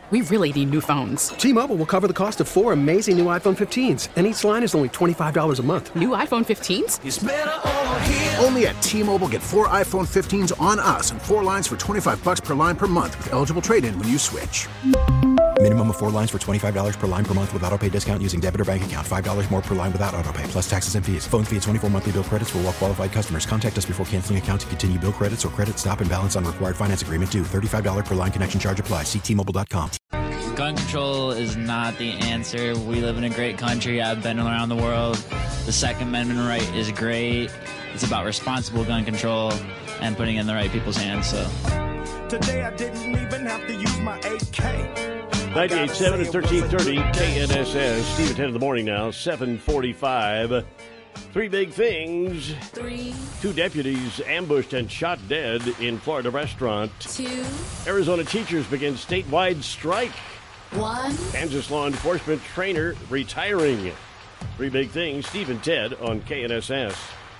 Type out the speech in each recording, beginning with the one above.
We really need new phones. T-Mobile will cover the cost of 4 amazing new iPhone 15s, and each line is only $25 a month. New iPhone 15s? It's better over here. Only at T-Mobile, get 4 iPhone 15s on us and 4 lines for $25 per line per month with eligible trade-in when you switch. Minimum of 4 lines for $25 per line per month with autopay discount using debit or bank account. $5 more per line without autopay, plus taxes and fees. Phone fee at 24 monthly bill credits for well-qualified customers. Contact us before canceling account to continue bill credits or credit stop and balance on required finance agreement due. $35 per line connection charge applies. See T-Mobile.com. Gun control is not the answer. We live in a great country. I've been around the world. The Second Amendment right is great. It's about responsible gun control and putting it in the right people's hands. So Today I didn't even have to use my AK. 98.7 and 1330 KNSS. Steve at 10 in the morning now, 7:45. 3 big things. 3. 2 deputies ambushed and shot dead in Florida restaurant. 2. Arizona teachers begin statewide strike. 1. Kansas law enforcement trainer retiring. 3 big things. Steve and Ted on KNSS.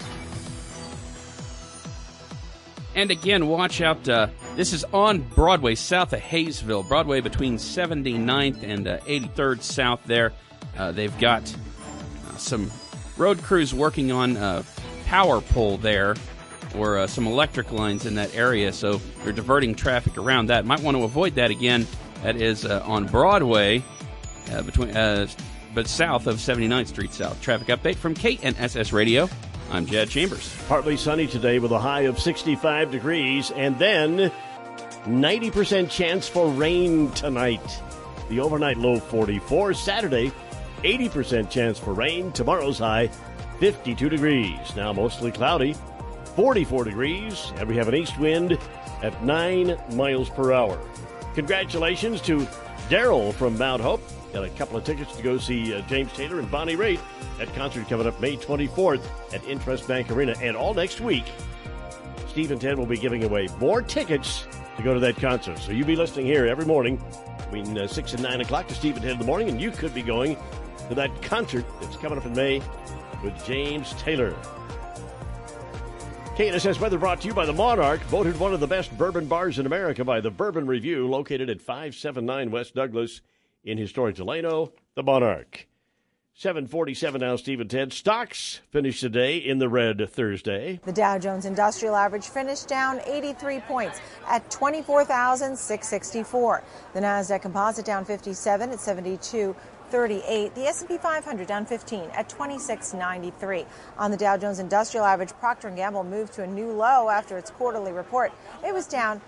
And again, watch out. This is on Broadway, south of Hayesville. Broadway between 79th and 83rd South there. They've got some road crews working on a power pole there, or some electric lines in that area, so they're diverting traffic around that. Might want to avoid that again. That is on Broadway, but south of 79th Street South. Traffic update from KNSS Radio. I'm Jed Chambers. Partly sunny today with a high of 65 degrees, and then 90% chance for rain tonight. The overnight low 44. Saturday, 80% chance for rain. Tomorrow's high, 52 degrees. Now mostly cloudy, 44 degrees, and we have an east wind at 9 miles per hour. Congratulations to Daryl from Mount Hope. Got a couple of tickets to go see James Taylor and Bonnie Raitt at concert coming up May 24th at Intrust Bank Arena. And all next week, Steve and Ted will be giving away more tickets to go to that concert. So you'll be listening here every morning between 6 and 9 o'clock to Steve and Ted in the morning, and you could be going to that concert that's coming up in May with James Taylor. KNSS weather brought to you by the Monarch, voted one of the best bourbon bars in America by the Bourbon Review, located at 579 West Douglas in historic Delano. The Monarch. 7:47 now, Steve and Ted. Stocks finished today in the red Thursday. The Dow Jones Industrial Average finished down 83 points at 24,664. The Nasdaq Composite down 57 at 7238. The S&P 500 down 15 at 2693. On the Dow Jones Industrial Average, Procter & Gamble moved to a new low after its quarterly report. It was down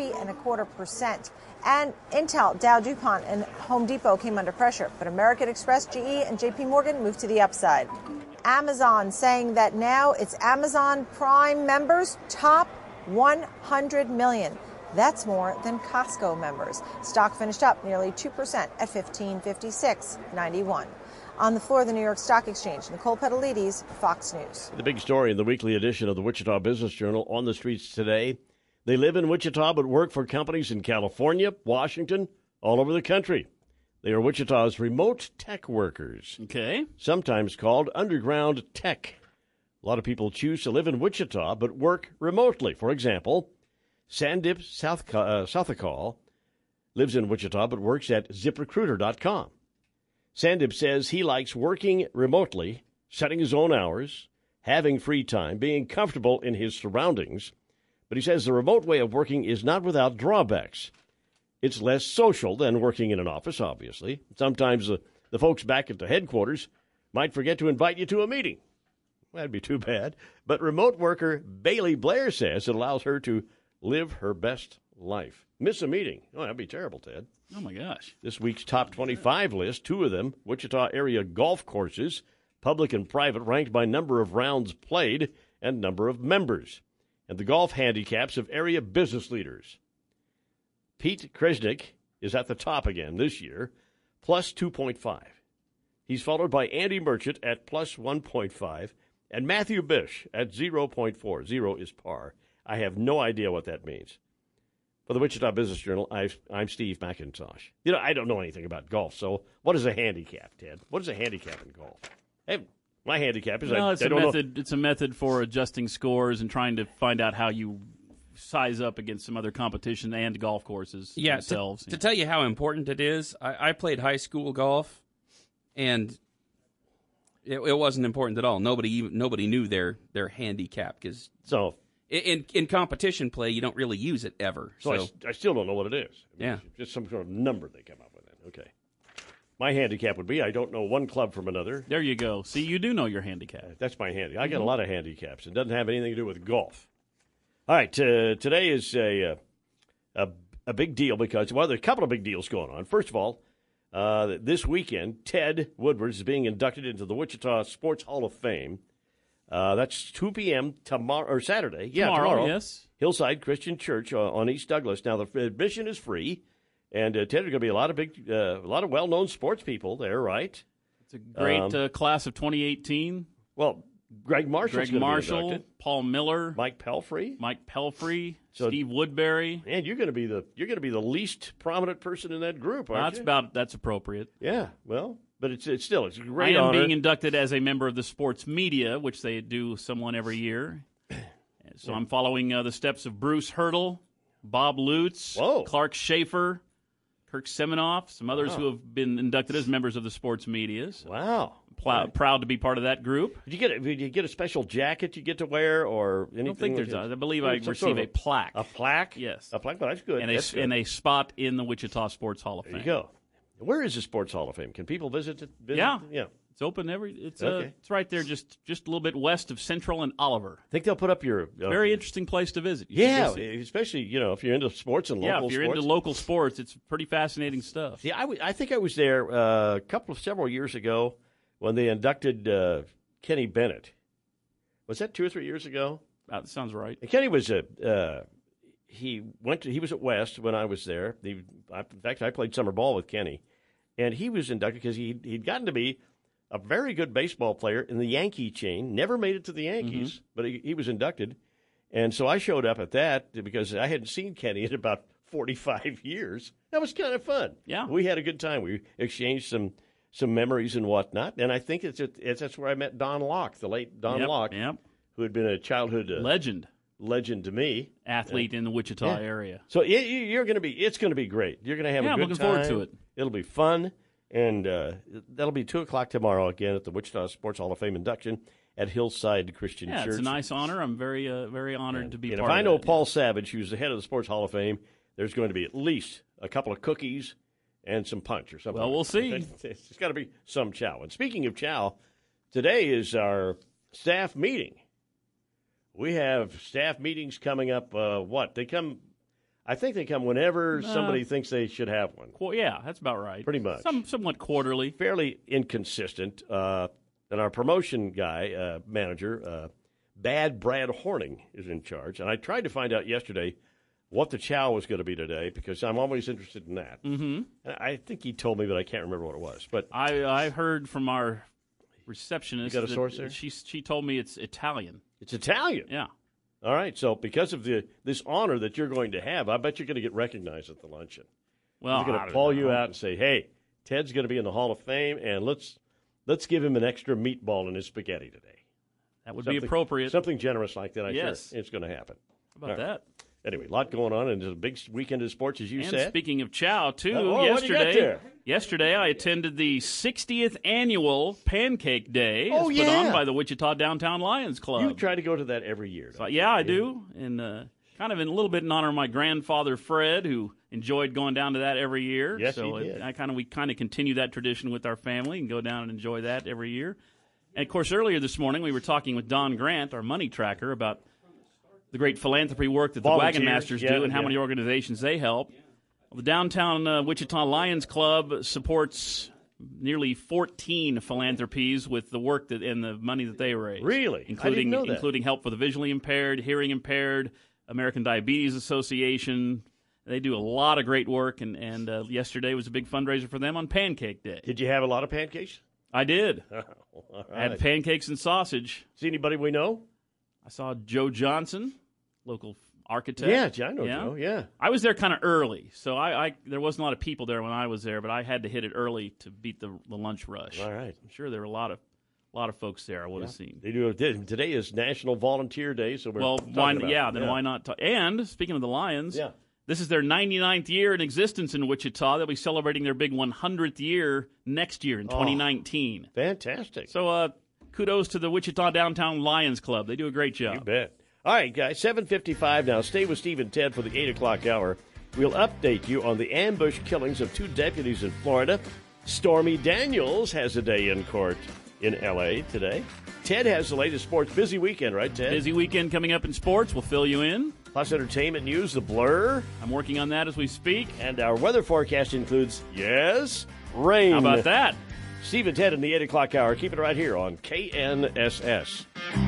3.25%. And Intel, Dow, DuPont, and Home Depot came under pressure, but American Express, GE, and JP Morgan moved to the upside. Amazon saying that now its Amazon Prime members top 100 million. That's more than Costco members. Stock finished up nearly 2% at $1556.91. On the floor of the New York Stock Exchange, Nicole Petalides, Fox News. The big story in the weekly edition of the Wichita Business Journal on the streets today. They live in Wichita but work for companies in California, Washington, all over the country. They are Wichita's remote tech workers. Okay. Sometimes called underground tech. A lot of people choose to live in Wichita but work remotely. For example, Sandip Southakal lives in Wichita but works at ZipRecruiter.com. Sandip says he likes working remotely, setting his own hours, having free time, being comfortable in his surroundings. But he says the remote way of working is not without drawbacks. It's less social than working in an office, obviously. Sometimes the folks back at the headquarters might forget to invite you to a meeting. That'd be too bad. But remote worker Bailey Blair says it allows her to live her best life. Miss a meeting. Oh, that'd be terrible, Ted. Oh, my gosh. This week's top 25 list, 2 of them, Wichita area golf courses, public and private, ranked by number of rounds played and number of members, and the golf handicaps of area business leaders. Pete Kresnik is at the top again this year, plus 2.5. He's followed by Andy Merchant at plus 1.5 and Matthew Bish at 0.4. 0 is par. I have no idea what that means. For the Wichita Business Journal, I'm Steve McIntosh. You know, I don't know anything about golf, so what is a handicap, Ted? What is a handicap in golf? Hey, my handicap is it's a method for adjusting scores and trying to find out how you size up against some other competition and golf courses themselves. To tell you how important it is, I played high school golf, and it wasn't important at all. Nobody knew their handicap because in competition play you don't really use it ever. So I still don't know what it is. I mean, yeah, it's just some sort of number they come up with. It. Okay. My handicap would be I don't know one club from another. There you go. See, you do know your handicap. That's my handicap. I got a lot of handicaps. It doesn't have anything to do with golf. All right, today is a big deal because, well, there's a couple of big deals going on. First of all, this weekend, Ted Woodward is being inducted into the Wichita Sports Hall of Fame. That's 2 p.m. Saturday. Yeah, tomorrow. Yes. Hillside Christian Church on East Douglas. Now, the admission is free. And Ted, there's going to be a lot of well-known sports people there, right? It's a great class of 2018. Well, Greg Marshall, Paul Miller, Mike Pelfrey, Steve Woodbury. And you're going to be the least prominent person in that group, aren't you? That's appropriate. Yeah, well, but it's a great honor. I am being inducted as a member of the sports media, which they do someone every year. So I'm following the steps of Bruce Hurdle, Bob Lutz, Clark Schaefer, Kirk Seminoff, some others who have been inducted as members of the sports medias. Wow. Proud to be part of that group. Did you get a special jacket you get to wear or anything? I don't think there's I believe I receive a plaque. A plaque? Yes. A plaque, well, that's good. And a spot in the Wichita Sports Hall of Fame. There you go. Where is the Sports Hall of Fame? Can people visit it? Yeah. It's open it's right there just a little bit west of Central and Oliver. I think they'll put up your very interesting place to visit. Especially if you're into sports and local sports. Yeah, if you're into local sports, it's pretty fascinating stuff. Yeah, I think I was there several years ago when they inducted Kenny Bennett. Was that 2 or 3 years ago? That sounds right. And Kenny was he was at West when I was there. In fact, I played summer ball with Kenny, and he was inducted because he'd gotten to be a very good baseball player in the Yankee chain. Never made it to the Yankees, but he was inducted. And so I showed up at that because I hadn't seen Kenny in about 45 years. That was kind of fun. Yeah. We had a good time. We exchanged some memories and whatnot. And I think that's where I met Don Locke, the late Don Locke, who had been a childhood legend to me. Athlete in the Wichita area. So it's going to be great. You're going to have a good time. I'm looking forward to it. It'll be fun. And that'll be 2 o'clock tomorrow again at the Wichita Sports Hall of Fame induction at Hillside Christian Church. Yeah, it's a nice honor. I'm very honored to be part of it. And if I know Paul Savage, who's the head of the Sports Hall of Fame, there's going to be at least a couple of cookies and some punch or something. Well, we'll see. It's got to be some chow. And speaking of chow, today is our staff meeting. We have staff meetings coming up. I think they come whenever somebody thinks they should have one. Yeah, that's about right. Pretty much. Somewhat quarterly. Fairly inconsistent. And our promotion guy, manager, Bad Brad Horning, is in charge. And I tried to find out yesterday what the chow was going to be today because I'm always interested in that. Mm-hmm. I think he told me, but I can't remember what it was. But I heard from our receptionist. You got a source there? She told me it's Italian. It's Italian? Yeah. All right, so because of this honor that you're going to have, I bet you're going to get recognized at the luncheon. Well, they're going to call you out and say, "Hey, Ted's going to be in the Hall of Fame, and let's give him an extra meatball in his spaghetti today." That would be appropriate. Something generous like that. Yes, sure it's going to happen. How about that? Anyway, a lot going on, and it's a big weekend of sports, as you said. And speaking of chow, too, yesterday I attended the 60th annual Pancake Day put on by the Wichita Downtown Lions Club. You try to go to that every year. I do, and kind of in a little bit in honor of my grandfather, Fred, who enjoyed going down to that every year. Yes, so he did. We kind of continue that tradition with our family and go down and enjoy that every year. And, of course, earlier this morning we were talking with Don Grant, our money tracker, about the great philanthropy work that the Wagon Masters do and how many organizations they help. Well, the Downtown Wichita Lions Club supports nearly 14 philanthropies with the work and the money that they raise. Really? I didn't know that. Including help for the visually impaired, hearing impaired, American Diabetes Association. They do a lot of great work, and yesterday was a big fundraiser for them on Pancake Day. Did you have a lot of pancakes? I did. All right. I had pancakes and sausage. See anybody we know? I saw Joe Johnson, local architect. Yeah, I know Joe, yeah. I was there kind of early, so there wasn't a lot of people there when I was there, but I had to hit it early to beat the lunch rush. All right. I'm sure there were a lot A lot of folks there I would have seen. They do. Today is National Volunteer Day, so we're why not talk? And speaking of the Lions, this is their 99th year in existence in Wichita. They'll be celebrating their big 100th year next year in 2019. Fantastic. So kudos to the Wichita Downtown Lions Club. They do a great job. You bet. All right, guys, 7:55 now. Stay with Steve and Ted for the 8 o'clock hour. We'll update you on the ambush killings of 2 deputies in Florida. Stormy Daniels has a day in court in L.A. today. Ted has the latest sports. Busy weekend, right, Ted? Busy weekend coming up in sports. We'll fill you in. Plus entertainment news, The Blur. I'm working on that as we speak. And our weather forecast includes, rain. How about that? Steve and Ted in the 8 o'clock hour. Keep it right here on KNSS.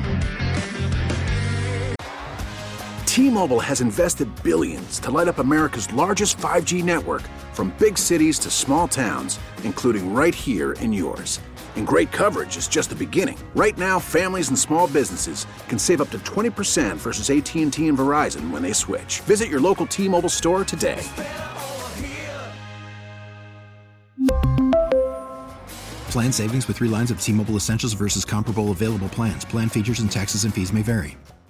T-Mobile has invested billions to light up America's largest 5G network, from big cities to small towns, including right here in yours. And great coverage is just the beginning. Right now, families and small businesses can save up to 20% versus AT&T and Verizon when they switch. Visit your local T-Mobile store today. Plan savings with 3 lines of T-Mobile Essentials versus comparable available plans. Plan features and taxes and fees may vary.